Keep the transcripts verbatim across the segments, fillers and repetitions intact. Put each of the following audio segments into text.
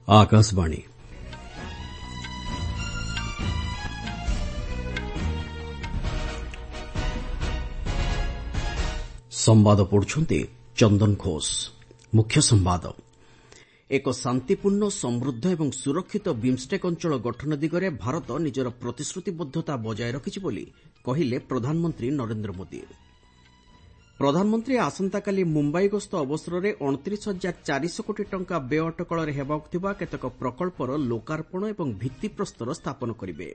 आकाशवाणी संवाद पढ़ुछंती चंदन घोष। मुख्य संवाद। एक शांतिपूर्ण समृद्ध एवं सुरक्षित बिम्स्टेक अंचल गठन दिगरे भारत निजर प्रतिश्रुतिबद्धता बजाय रखिछि बोली कहिले प्रधानमंत्री नरेंद्र मोदी। प्रधानमंत्री आसंताकाली मुंबई गस्त अवसर में अड़तीस हजार चारिश कोटी टंका व्यय अटकल हेबाक थिबा केतक प्रकल्पर लोकार्पण एवं भित्तिप्रस्तर स्थापन करिवे।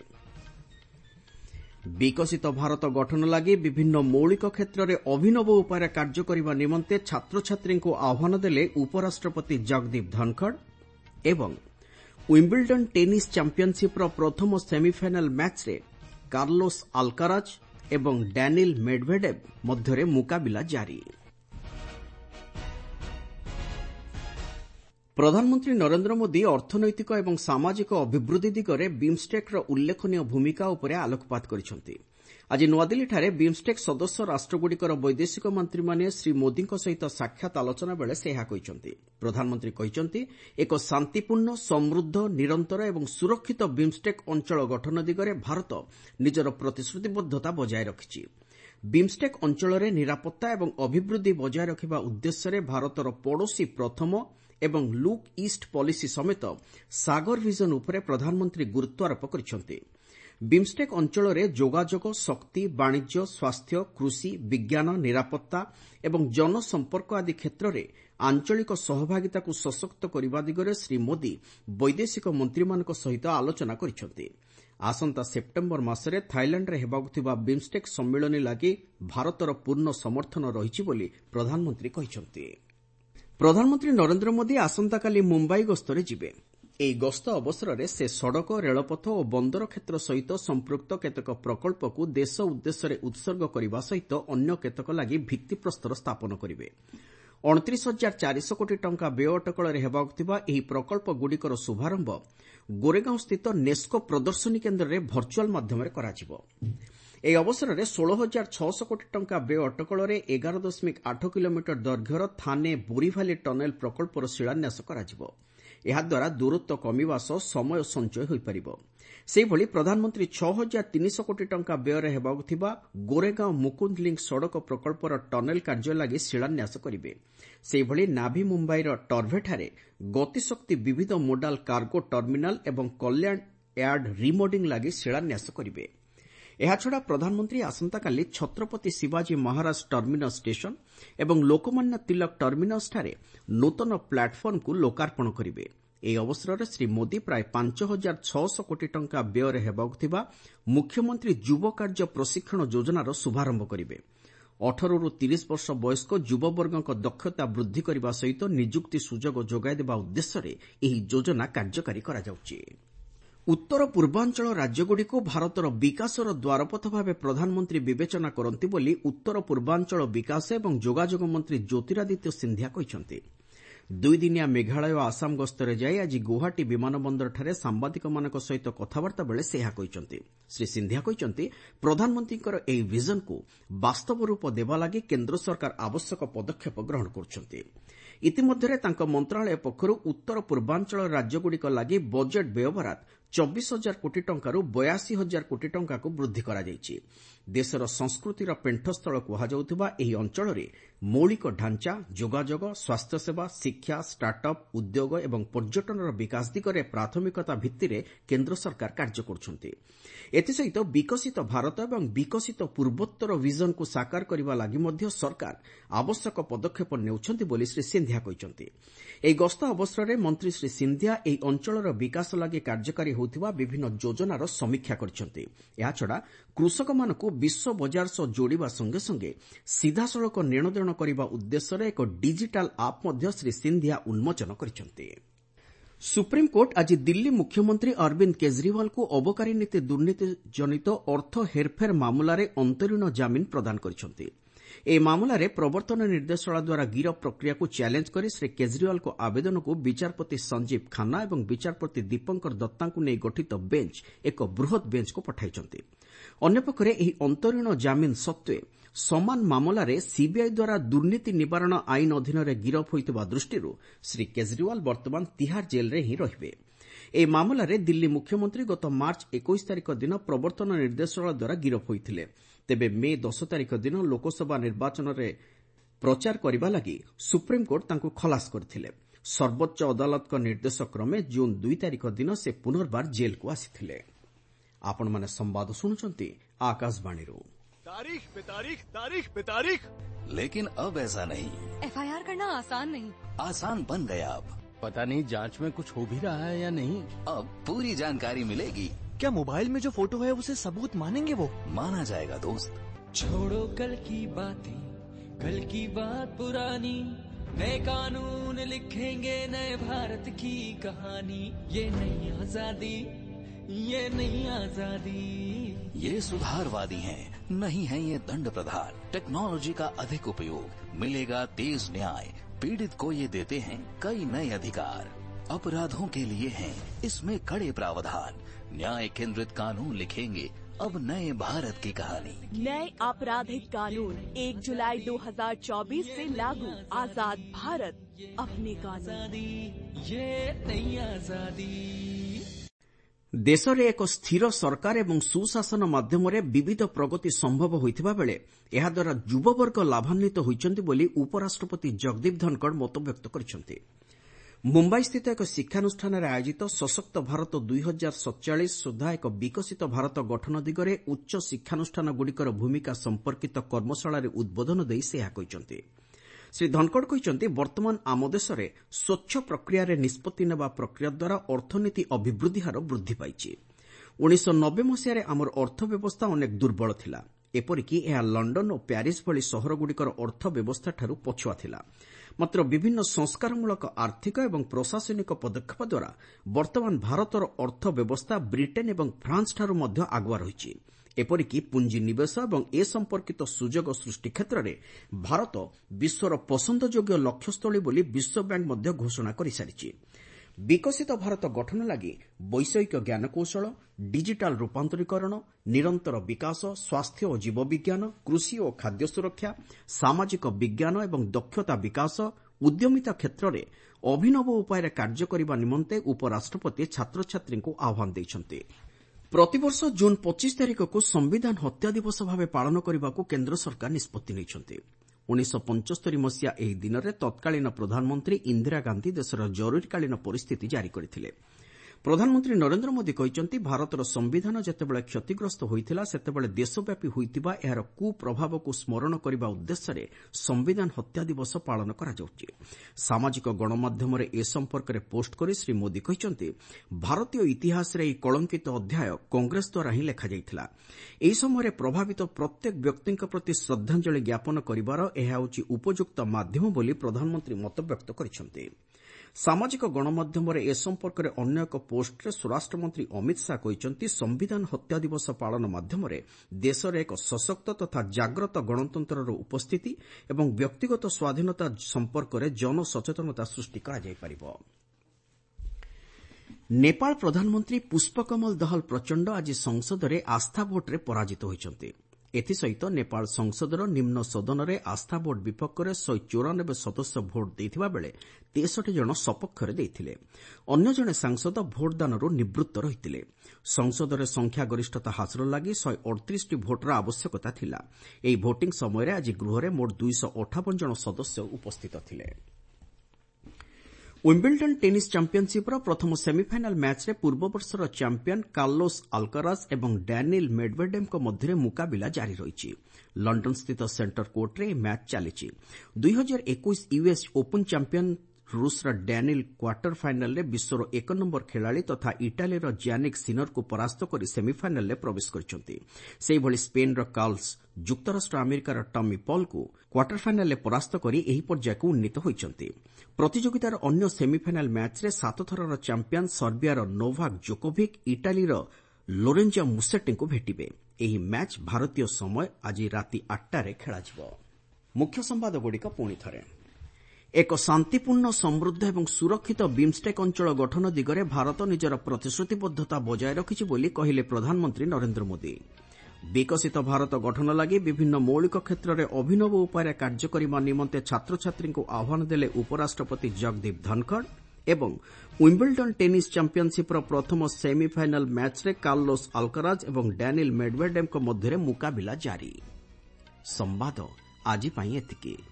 विकसित भारत गठन लागि विभिन्न मौलिक क्षेत्र में अभिनव उपाय कार्य करने निमंते छात्र छात्री को आह्वान देले उपराष्ट्रपति जगदीप धनखड़ एवं विम्बलडन टेनिस चैंपियनशिप प्रथम सेमीफाइनाल मैच रे कार्लोस अल्काराज एवं डैनिल मेडवेडेव मध्यरे मुकाबिला जारी। प्रधानमंत्री नरेंद्र मोदी अर्थनैतिक एवं सामाजिक अभिवृद्धि दिगरे बिम्स्टेक्र उल्लेखनीय भूमिका उपरे आलोकपात करिसेंति। आज नुआदिल्लीଠାରେ बिम्स्टेक सदस्य राष्ट्रगुड़िकर वैदेशिक मंत्रीमाने श्री मोदीଙ୍କ सहित साक्षात आलोचना बेले से ଏହା କହିଛନ୍ତି। प्रधानमंत्री କହିଛନ୍ତି एक शांतिपूर्ण समृद्ध निरंतर एवं सुरक्षित बिम्स्टेक अंचल गठन दिगरे भारत निजर प्रतिश्रुतिबद्धता बजाय रखिछि। बिम्स्टेक अंचल निरापत्ता एवं अभिवृद्धि बजाय रखिबा उद्देश्य भारतर पड़ोशी प्रथम एवं लुक ईस्ट पॉलिसी समेत सागर विजन उपरे प्रधानमंत्री गुरुत्वारोप करिसेंति। बिम्स्टेक अंचल में जोगाजोग शक्ति वाणिज्य स्वास्थ्य कृषि विज्ञान निरापत्ता एवं जनसंपर्क आदि क्षेत्र में आंचलिक सहभागिता को सशक्त करने दिगरे श्री मोदी वैदेशिक मंत्री मानक सहित आलोचना करिसेंति। आसंता सेप्टेम्बर मासरे थाईलैंड रे हेबाकु थिबा बिम्स्टेक सम्मेलन लागि भारतर पूर्ण समर्थन रहिछि बोली प्रधानमंत्री कहिसेंति। प्रधानमंत्री नरेंद्र मोदी आसंताकाली मुंबई गस्तरे जिबे। ଏହି ଗସ୍ତ ଅବସରରେ ସେ ସଡ଼କ ରେଳପଥ ଓ ବନ୍ଦର କ୍ଷେତ୍ର ସହିତ ସମ୍ପୃକ୍ତ କେତେକ ପ୍ରକଳ୍ପକୁ ଦେଶ ଉଦ୍ଦେଶ୍ୟରେ ଉତ୍ସର୍ଗ କରିବା ସହିତ ଅନ୍ୟ କେତେକ ଲାଗି ଭିତ୍ତିପ୍ରସ୍ତର ସ୍ଥାପନ କରିବେ। ଅଣତିରିଶ ହଜାର ଚାରିଶ କୋଟି ଟଙ୍କା ବ୍ୟୟ ଅଟକଳରେ ହେବାକୁ ଥିବା ଏହି ପ୍ରକଳ୍ପଗୁଡ଼ିକର ଶୁଭାରମ୍ଭ ଗୋରେଗାଁଓ ସ୍ଥିତ ନେସ୍କୋ ପ୍ରଦର୍ଶନୀ କେନ୍ଦ୍ରରେ ଭର୍ଚୁଆଲ ମାଧ୍ୟମରେ କରାଯିବ। ଏହି ଅବସରରେ ଷୋହଳ ହଜାର ଛଅଶହ କୋଟି ଟଙ୍କା ବ୍ୟୟ ଅଟକଳରେ ଏଗାର ଦଶମିକ ଆଠ କିଲୋମିଟର ଦୈର୍ଘ୍ୟର ଥାନେ ବୋରିଭାଲି ଟନେଲ ପ୍ରକଳ୍ପର ଶିଳାନ୍ୟାସ କରାଯିବ। ଏହାଦ୍ୱାରା ଦୂରତ୍ୱ କମିବା ସହ ସମୟ ସଞ୍ଚୟ ହୋଇପାରିବ। ସେହିଭଳି ପ୍ରଧାନମନ୍ତ୍ରୀ ଛଅ ହଜାର ତିନିଶହ କୋଟି ଟଙ୍କା ବ୍ୟୟରେ ହେବାକୁ ଥିବା ଗୋରେଗାଁଓ ମୁକୁନ୍ଦ ଲିଙ୍କ ସଡ଼କ ପ୍ରକଳ୍ପର ଟନେଲ କାର୍ଯ୍ୟ ଲାଗି ଶିଳାନ୍ୟାସ କରିବେ। ସେହିଭଳି ନାଭି ମୁମ୍ବାଇର ଟର୍ଭେଠାରେ ଗତିଶକ୍ତି ବିବିଧ ମୋଡାଲ କାର୍ଗୋ ଟର୍ମିନାଲ ଏବଂ କଲ୍ୟାଣ ୟାର୍ଡ ରିମୋଡିଂ ଲାଗି ଶିଳାନ୍ୟାସ କରିବେ। ଏହାଛଡ଼ା ପ୍ରଧାନମନ୍ତ୍ରୀ ଆସନ୍ତାକାଲି ଛତ୍ରପତି ଶିବାଜୀ ମହାରାଜ ଟର୍ମିନସ୍ ଷ୍ଟେସନ ଏବଂ ଲୋକମାନ୍ୟ ତିଲକ ଟର୍ମିନସ୍ଠାରେ ନୂତନ ପ୍ଲାଟଫର୍ମକୁ ଲୋକାର୍ପଣ କରିବେ। ଏହି ଅବସରରେ ଶ୍ରୀ ମୋଦି ପ୍ରାୟ ପାଞ୍ଚ ହଜାର ଛଅଶହ କୋଟି ଟଙ୍କା ବ୍ୟୟରେ ହେବାକୁ ଥିବା ମୁଖ୍ୟମନ୍ତ୍ରୀ ଯୁବ କାର୍ଯ୍ୟ ପ୍ରଶିକ୍ଷଣ ଯୋଜନାର ଶୁଭାରମ୍ଭ କରିବେ। ଅଠରରୁ ତିରିଶ ବର୍ଷ ବୟସ୍କ ଯୁବବର୍ଗଙ୍କ ଦକ୍ଷତା ବୃଦ୍ଧି କରିବା ସହିତ ନିଯୁକ୍ତି ସୁଯୋଗ ଯୋଗାଇ ଦେବା ଉଦ୍ଦେଶ୍ୟରେ ଏହି ଯୋଜନା କାର୍ଯ୍ୟକାରୀ କରାଯାଉଛି। ଉତ୍ତର ପୂର୍ବାଞ୍ଚଳ ରାଜ୍ୟଗୁଡ଼ିକୁ ଭାରତର ବିକାଶର ଦ୍ୱାରପଥ ଭାବେ ପ୍ରଧାନମନ୍ତ୍ରୀ ବିବେଚନା କରନ୍ତି ବୋଲି ଉତ୍ତର ପୂର୍ବାଞ୍ଚଳ ବିକାଶ ଏବଂ ଯୋଗାଯୋଗ ମନ୍ତ୍ରୀ ଜ୍ୟୋତିରାଦିତ୍ୟ ସିନ୍ଧିଆ କହିଛନ୍ତି। ଦୁଇଦିନିଆ ମେଘାଳୟ ଓ ଆସାମ ଗସ୍ତରେ ଯାଇ ଆଜି ଗୌହାଟୀ ବିମାନ ବନ୍ଦରଠାରେ ସାମ୍ବାଦିକମାନଙ୍କ ସହିତ କଥାବାର୍ତ୍ତା ବେଳେ ସେ ଏହା କହିଛନ୍ତି। ଶ୍ରୀ ସିନ୍ଧିଆ କହିଛନ୍ତି ପ୍ରଧାନମନ୍ତ୍ରୀଙ୍କର ଏହି ଭିଜନକୁ ବାସ୍ତବ ରୂପ ଦେବା ଲାଗି କେନ୍ଦ୍ର ସରକାର ଆବଶ୍ୟକ ପଦକ୍ଷେପ ଗ୍ରହଣ କରୁଛନ୍ତି। ଇତିମଧ୍ୟରେ ତାଙ୍କ ମନ୍ତ୍ରଣାଳୟ ପକ୍ଷରୁ ଉତ୍ତର ପୂର୍ବାଞ୍ଚଳ ରାଜ୍ୟଗୁଡ଼ିକ ଲାଗି ବଜେଟ୍ ବ୍ୟୟବରାଦ ଚବିଶ ହଜାର କୋଟି ଟଙ୍କାରୁ ବୟାଅଶୀ ହଜାର କୋଟି ଟଙ୍କାକୁ ବୃଦ୍ଧି କରାଯାଇଛି। ଦେଶର ସଂସ୍କୃତିର ପେଣ୍ଠସ୍ଥଳ କୁହାଯାଉଥିବା ଏହି ଅଞ୍ଚଳରେ ମୌଳିକ ଢାଞ୍ଚା ଯୋଗାଯୋଗ ସ୍ୱାସ୍ଥ୍ୟସେବା ଶିକ୍ଷା ଷ୍ଟାର୍ଟଅପ୍ ଉଦ୍ୟୋଗ ଏବଂ ପର୍ଯ୍ୟଟନର ବିକାଶ ଦିଗରେ ପ୍ରାଥମିକତା ଭିତ୍ତିରେ କେନ୍ଦ୍ର ସରକାର କାର୍ଯ୍ୟ କରୁଛନ୍ତି। ଏଥିସହିତ ବିକଶିତ ଭାରତ ଏବଂ ବିକଶିତ ପୂର୍ବୋତ୍ତର ଭିଜନକୁ ସାକାର କରିବା ଲାଗି ମଧ୍ୟ ସରକାର ଆବଶ୍ୟକ ପଦକ୍ଷେପ ନେଉଛନ୍ତି ବୋଲି ଶ୍ରୀ ସିନ୍ଧିଆ କହିଛନ୍ତି। ଏହି ଗସ୍ତ ଅବସରରେ ମନ୍ତ୍ରୀ ଶ୍ରୀ ସିନ୍ଧିଆ ଏହି ଅଞ୍ଚଳର ବିକାଶ ଲାଗି କାର୍ଯ୍ୟକାରୀ ହେଉଥିବା ବିଭିନ୍ନ ଯୋଜନାର ସମୀକ୍ଷା କରିଛନ୍ତି। ଏହାଛଡ଼ା କୃଷକମାନଙ୍କୁ ବିଶ୍ୱ ବଜାର ସହ ଯୋଡ଼ିବା ସଙ୍ଗେ ସଙ୍ଗେ ସିଧାସଳଖ ନେଣଦେଣ କରିବା ଉଦ୍ଦେଶ୍ୟରେ ଏକ ଡିଜିଟାଲ ଆପ୍ ମଧ୍ୟ ଶ୍ରୀ ସିନ୍ଧିଆ ଉନ୍ମୋଚନ କରିଛନ୍ତି। ସୁପ୍ରିମକୋର୍ଟ ଆଜି ଦିଲ୍ଲୀ ମୁଖ୍ୟମନ୍ତ୍ରୀ ଅରବିନ୍ଦ କେଜରିୱାଲଙ୍କୁ ଅବକାରୀ ନୀତି ଦୁର୍ନୀତି ଜନିତ ଅର୍ଥ ହେରଫେର ମାମଲାରେ ଅନ୍ତରୀଣ ଜାମିନ ପ୍ରଦାନ କରିଛନ୍ତି। ଏହି ମାମଲାରେ ପ୍ରବର୍ତ୍ତନ ନିର୍ଦ୍ଦେଶାଳୟ ଦ୍ୱାରା ଗିରଫ ପ୍ରକ୍ରିୟାକୁ ଚ୍ୟାଲେଞ୍ଜ କରି ଶ୍ରୀ କେଜରିୱାଲଙ୍କ ଆବେଦନକୁ ବିଚାରପତି ସଞ୍ଜୀବ ଖାନ୍ନା ଏବଂ ବିଚାରପତି ଦୀପଙ୍କର ଦତ୍ତାଙ୍କୁ ନେଇ ଗଠିତ ବେଞ୍ଚ ଏକ ବୃହତ୍ ବେଞ୍ଚକୁ ପଠାଇଛନ୍ତି। ଅନ୍ୟପକ୍ଷରେ ଏହି ଅନ୍ତରୀଣ ଜାମିନ ସତ୍ତ୍ୱେ ସମାନ ମାମଲାରେ ସିବିଆଇ ଦ୍ୱାରା ଦୁର୍ନୀତି ନିବାରଣ ଆଇନ ଅଧୀନରେ ଗିରଫ ହୋଇଥିବା ଦୃଷ୍ଟିରୁ ଶ୍ରୀ କେଜରିୱାଲ ବର୍ତ୍ତମାନ ତିହାର ଜେଲ୍ରେ ହିଁ ରହିବେ। ଏହି ମାମଲାରେ ଦିଲ୍ଲୀ ମୁଖ୍ୟମନ୍ତ୍ରୀ ଗତ ମାର୍ଚ୍ଚ ଏକୋଇଶ ତାରିଖ ଦିନ ପ୍ରବର୍ତ୍ତନ ନିର୍ଦ୍ଦେଶାଳୟ ଦ୍ୱାରା ଗିରଫ ହୋଇଥିଲେ। ତେବେ ମେ ଦଶ ତାରିଖ ଦିନ ଲୋକସଭା ନିର୍ବାଚନରେ ପ୍ରଚାର କରିବା ଲାଗି ସୁପ୍ରିମକୋର୍ଟ ତାଙ୍କୁ ଖଲାସ କରିଥିଲେ। ସର୍ବୋଚ୍ଚ ଅଦାଲତଙ୍କ ନିର୍ଦ୍ଦେଶ କ୍ରମେ ଜୁନ୍ ଦୁଇ ତାରିଖ ଦିନ ସେ ପୁନର୍ବାର ଜେଲ୍କୁ ଆସିଥିଲେ। ଆପଣମାନେ ସମ୍ବାଦ ଶୁଣୁଛନ୍ତି ଆକାଶବାଣୀରୁ। तारीख पे तारीख तारीख पे तारीख, लेकिन अब ऐसा नहीं। एफआईआर करना आसान नहीं, आसान बन गया अब। पता नहीं जांच में कुछ हो भी रहा है या नहीं। अब पूरी जानकारी मिलेगी। क्या मोबाइल में जो फोटो है उसे सबूत मानेंगे? वो माना जाएगा दोस्त। छोड़ो कल की बातें, कल की बात पुरानी, नए कानून लिखेंगे नए भारत की कहानी। ये नई आजादी, ये नई आजादी। ये सुधारवादी हैं, नहीं है ये दंड प्रधान। टेक्नोलॉजी का अधिक उपयोग, मिलेगा तेज न्याय। पीड़ित को ये देते हैं कई नए अधिकार। अपराधों के लिए हैं इसमें कड़े प्रावधान। न्याय केंद्रित कानून लिखेंगे अब नए भारत की कहानी। नए आपराधिक कानून एक जुलाई दो हजार चौबीस से लागू। आजाद भारत अपने कानून। ये नई आजादी। ଦେଶରେ ଏକ ସ୍ଥିର ସରକାର ଏବଂ ସୁଶାସନ ମାଧ୍ୟମରେ ବିବିଧ ପ୍ରଗତି ସମ୍ଭବ ହୋଇଥିବା ବେଳେ ଏହାଦ୍ୱାରା ଯୁବବର୍ଗ ଲାଭାନ୍ୱିତ ହୋଇଛନ୍ତି ବୋଲି ଉପରାଷ୍ଟ୍ରପତି ଜଗଦୀପ ଧନକଡ଼ ମତବ୍ୟକ୍ତ କରିଛନ୍ତି। ମୁମ୍ବାଇସ୍ଥିତ ଏକ ଶିକ୍ଷାନୁଷ୍ଠାନରେ ଆୟୋଜିତ ସଶକ୍ତ ଭାରତ ଦୁଇ ହଜାର ସତଚାଳିଶ ସୁଦ୍ଧା ଏକ ବିକଶିତ ଭାରତ ଗଠନ ଦିଗରେ ଉଚ୍ଚ ଶିକ୍ଷାନୁଷ୍ଠାନଗୁଡ଼ିକର ଭୂମିକା ସମ୍ପର୍କିତ କର୍ମଶାଳାରେ ଉଦ୍ବୋଧନ ଦେଇ ସେ ଏହା କହିଛନ୍ତି। ଶ୍ରୀ ଧନକଡ଼ କହିଛନ୍ତି, ବର୍ତ୍ତମାନ ଆମ ଦେଶରେ ସ୍ୱଚ୍ଛ ପ୍ରକ୍ରିୟାରେ ନିଷ୍ପତ୍ତି ନେବା ପ୍ରକ୍ରିୟା ଦ୍ୱାରା ଅର୍ଥନୀତି ଅଭିବୃଦ୍ଧି ହାର ବୃଦ୍ଧି ପାଇଛି। ଉଣେଇଶହ ନବେ ମସିହାରେ ଆମର ଅର୍ଥ ବ୍ୟବସ୍ଥା ଅନେକ ଦୁର୍ବଳ ଥିଲା। ଏପରିକି ଏହା ଲଣ୍ଡନ ଓ ପ୍ୟାରିସ୍ ଭଳି ସହରଗୁଡ଼ିକର ଅର୍ଥ ବ୍ୟବସ୍ଥାଠାରୁ ପଛୁଆ ଥିଲା। ମାତ୍ର ବିଭିନ୍ନ ସଂସ୍କାରମୂଳକ ଆର୍ଥିକ ଏବଂ ପ୍ରଶାସନିକ ପଦକ୍ଷେପ ଦ୍ୱାରା ବର୍ତ୍ତମାନ ଭାରତର ଅର୍ଥ ବ୍ୟବସ୍ଥା ବ୍ରିଟେନ୍ ଏବଂ ଫ୍ରାନ୍ସଠାରୁ ମଧ୍ୟ ଆଗୁଆ ରହିଛି। ଏପରିକି ପୁଞ୍ଜିନିବେଶ ଏବଂ ଏ ସମ୍ପର୍କିତ ସୁଯୋଗ ସୃଷ୍ଟି କ୍ଷେତ୍ରରେ ଭାରତ ବିଶ୍ୱର ପସନ୍ଦଯୋଗ୍ୟ ଲକ୍ଷ୍ୟସ୍ଥଳୀ ବୋଲି ବିଶ୍ୱବ୍ୟାଙ୍କ ମଧ୍ୟ ଘୋଷଣା କରିସାରିଛି। ବିକଶିତ ଭାରତ ଗଠନ ଲାଗି ବୈଷୟିକ ଜ୍ଞାନକୌଶଳ, ଡିଜିଟାଲ ରୂପାନ୍ତରୀକରଣ, ନିରନ୍ତର ବିକାଶ, ସ୍ୱାସ୍ଥ୍ୟ ଓ ଜୀବବିଜ୍ଞାନ, କୃଷି ଓ ଖାଦ୍ୟ ସୁରକ୍ଷା, ସାମାଜିକ ବିଜ୍ଞାନ ଏବଂ ଦକ୍ଷତା ବିକାଶ, ଉଦ୍ୟମିତା କ୍ଷେତ୍ରରେ ଅଭିନବ ଉପାୟରେ କାର୍ଯ୍ୟ କରିବା ନିମନ୍ତେ ଉପରାଷ୍ଟ୍ରପତି ଛାତ୍ରଛାତ୍ରୀଙ୍କୁ ଆହ୍ୱାନ ଦେଇଛନ୍ତି। ପ୍ରତିବର୍ଷ ଜୁନ୍ ପଚିଶ ତାରିଖକୁ ସମ୍ବିଧାନ ହତ୍ୟା ଦିବସ ଭାବେ ପାଳନ କରିବାକୁ କେନ୍ଦ୍ର ସରକାର ନିଷ୍ପତ୍ତି ନେଇଛନ୍ତି। ଉଣେଇଶହ ପଞ୍ଚସ୍ତରୀ ମସିହା ଏହି ଦିନରେ ତତ୍କାଳୀନ ପ୍ରଧାନମନ୍ତ୍ରୀ ଇନ୍ଦିରା ଗାନ୍ଧୀ ଦେଶର ଜରୁରୀକାଳୀନ ପରିସ୍ଥିତି ଜାରି କରିଥିଲେ। ପ୍ରଧାନମନ୍ତ୍ରୀ ନରେନ୍ଦ୍ର ମୋଦି କହିଛନ୍ତି, ଭାରତର ସମ୍ବିଧାନ ଯେତେବେଳେ କ୍ଷତିଗ୍ରସ୍ତ ହୋଇଥିଲା ସେତେବେଳେ ଦେଶବ୍ୟାପୀ ହୋଇଥିବା ଏହାର କୁପ୍ରଭାବକୁ ସ୍ମରଣ କରିବା ଉଦ୍ଦେଶ୍ୟରେ ସମ୍ବିଧାନ ହତ୍ୟା ଦିବସ ପାଳନ କରାଯାଉଛି। ସାମାଜିକ ଗଣମାଧ୍ୟମରେ ଏ ସମ୍ପର୍କରେ ପୋଷ୍ଟ କରି ଶ୍ରୀ ମୋଦି କହିଛନ୍ତି, ଭାରତୀୟ ଇତିହାସରେ ଏହି କଳଙ୍କିତ ଅଧ୍ୟାୟ କଂଗ୍ରେସ ଦ୍ୱାରା ହିଁ ଲେଖାଯାଇଥିଲା। ଏହି ସମୟରେ ପ୍ରଭାବିତ ପ୍ରତ୍ୟେକ ବ୍ୟକ୍ତିଙ୍କ ପ୍ରତି ଶ୍ରଦ୍ଧାଞ୍ଜଳି ଜ୍ଞାପନ କରିବାର ଏହା ହେଉଛି ଉପଯୁକ୍ତ ମାଧ୍ୟମ ବୋଲି ପ୍ରଧାନମନ୍ତ୍ରୀ ମତବ୍ୟକ୍ତ କରିଛନ୍ତି। ସାମାଜିକ ଗଣମାଧ୍ୟମରେ ଏ ସମ୍ପର୍କରେ ଅନ୍ୟ ଏକ ପୋଷ୍ଟରେ ସ୍ୱରାଷ୍ଟ୍ରମନ୍ତ୍ରୀ ଅମିତ ଶାହା କହିଛନ୍ତି, ସମ୍ବିଧାନ ହତ୍ୟା ଦିବସ ପାଳନ ମାଧ୍ୟମରେ ଦେଶରେ ଏକ ସଶକ୍ତ ତଥା ଜାଗ୍ରତ ଗଣତନ୍ତ୍ରର ଉପସ୍ଥିତି ଏବଂ ବ୍ୟକ୍ତିଗତ ସ୍ୱାଧୀନତା ସମ୍ପର୍କରେ ଜନସଚେତନତା ସୃଷ୍ଟି କରାଯାଇପାରିବ। ନେପାଳ ପ୍ରଧାନମନ୍ତ୍ରୀ ପୁଷ୍ପକମଲ ଦହଲ ପ୍ରଚଣ୍ଡ ଆଜି ସଂସଦରେ ଆସ୍ଥା ଭୋଟ୍ରେ ପରାଜିତ ହୋଇଛନ୍ତି। ଏଥିସହିତ ନେପାଳ ସଂସଦର ନିମ୍ନ ସଦନରେ ଆସ୍ଥା ଭୋଟ୍ ବିପକ୍ଷରେ ଶହେ ଚଉରାନବେ ସଦସ୍ୟ ଭୋଟ୍ ଦେଇଥିବା ବେଳେ ତେଷଠି ଜଣ ସପକ୍ଷରେ ଦେଇଥିଲେ। ଅନ୍ୟ ଜଣେ ସାଂସଦ ଭୋଟ୍ଦାନରୁ ନିବୃତ୍ତ ରହିଥିଲେ। ସଂସଦରେ ସଂଖ୍ୟାଗରିଷ୍ଠତା ହାସଲ ଲାଗି ଶହେ ଅଠତିରିଶଟି ଭୋଟ୍ର ଆବଶ୍ୟକତା ଥିଲା। ଏହି ଭୋଟିଂ ସମୟରେ ଆଜି ଗୃହରେ ମୋଟ ଦୁଇଶହ ଅଠାବନ ଜଣ ସଦସ୍ୟ ଉପସ୍ଥିତ ଥିଲେ। ୱିମ୍ବଲଡନ୍ ଟେନିସ୍ ଚାମ୍ପିୟନ୍ସିପ୍ର ପ୍ରଥମ ସେମିଫାଇନାଲ୍ ମ୍ୟାଚ୍ରେ ପୂର୍ବବର୍ଷର ଚାମ୍ପିୟନ୍ କାର୍ଲୋସ୍ ଆଲକାରାଜ୍ ଏବଂ ଡାନିଲ୍ ମେଡ୍ଭେଡେଭ୍ଙ୍କ ମଧ୍ୟରେ ମୁକାବିଲା ଜାରି ରହିଛି। ଲଣ୍ଡନସ୍ଥିତ ସେଣ୍ଟର କୋର୍ଟରେ ଏହି ମ୍ୟାଚ୍ ଚାଲିଛି। ଦୁଇ ହଜାର ଏକୋଇଶ ୟୁଏସ୍ ଓପନ୍ ଚାମ୍ପିୟନ୍ ରୁଷ୍ର ଡାନିଲ୍ କ୍ୱାର୍ଟର ଫାଇନାଲ୍ରେ ବିଶ୍ୱର ଏକ ନମ୍ବର ଖେଳାଳି ତଥା ଇଟାଲୀର ଜ୍ୟାନିକ୍ ସିନରଙ୍କୁ ପରାସ୍ତ କରି ସେମିଫାଇନାଲ୍ରେ ପ୍ରବେଶ କରିଛନ୍ତି। ସେହିଭଳି ସ୍ପେନ୍ର କାର୍ଲୋସ୍ ଯୁକ୍ତରାଷ୍ଟ୍ର ଆମେରିକାର ଟମି ପଲ୍ଙ୍କୁ କ୍ୱାର୍ଟର ଫାଇନାଲ୍ରେ ପରାସ୍ତ କରି ଏହି ପର୍ଯ୍ୟାୟକୁ ଉନ୍ନୀତ ହୋଇଛନ୍ତି। ପ୍ରତିଯୋଗିତାର ଅନ୍ୟ ସେମିଫାଇନାଲ୍ ମ୍ୟାଚ୍ରେ ସାତଥରର ଚାମ୍ପିୟନ୍ ସର୍ବିଆର ନୋଭାକ୍ ଜୋକୋଭିକ୍ ଇଟାଲୀର ଲୋରେଞ୍ଜୋ ମୁସେଟ୍ଟିଙ୍କୁ ଭେଟିବେ। ଏହି ମ୍ୟାଚ୍ ଭାରତୀୟ ସମୟ ଆଜି ରାତି ଆଠଟାରେ ଖେଳାଯିବ। मुख्य संवादगुड़िक पुणी थरे एक शांतिपूर्ण समृद्ध एवं सुरक्षित बिम्स्टेक अंचल गठन दिगरे भारत निजर प्रतिश्रुतिबद्धता बजाय रखिछि बोली कहिले प्रधानमंत्री नरेंद्र मोदी। विकसित भारत गठन लागि विभिन्न मौलिक क्षेत्र में अभिनव उपाय कार्य करने निमंते छात्र छात्री को आह्वान देले उपराष्ट्रपति जगदीप धनखड़ एवं विम्बलडन टेनिस चैंपियनशिप प्रथम सेमीफाइनाल मैच रे कार्लोस अल्कराज एवं डैनियल मेडवेडेव मध्य मुकाबिला जारी। संवाद आज एतिकी।